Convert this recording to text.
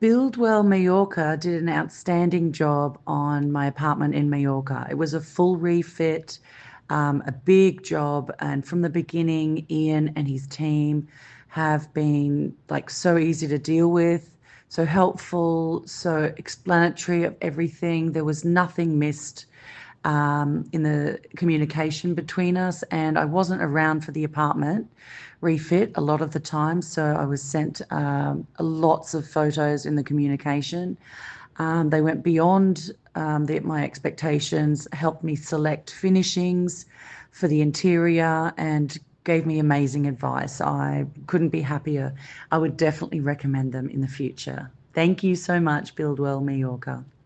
Buildwell Mallorca did an outstanding job on my apartment in Mallorca. It was a full refit, a big job, and from the beginning, Ian and his team have been like so easy to deal with, so helpful, so explanatory of everything. There was nothing missed in the communication between us, and I wasn't around for the apartment refit a lot of the time, so I was sent lots of photos in the communication. They went beyond my expectations, helped me select finishings for the interior, and gave me amazing advice. I couldn't be happier. I would definitely recommend them in the future. Thank you so much, Buildwell Mallorca.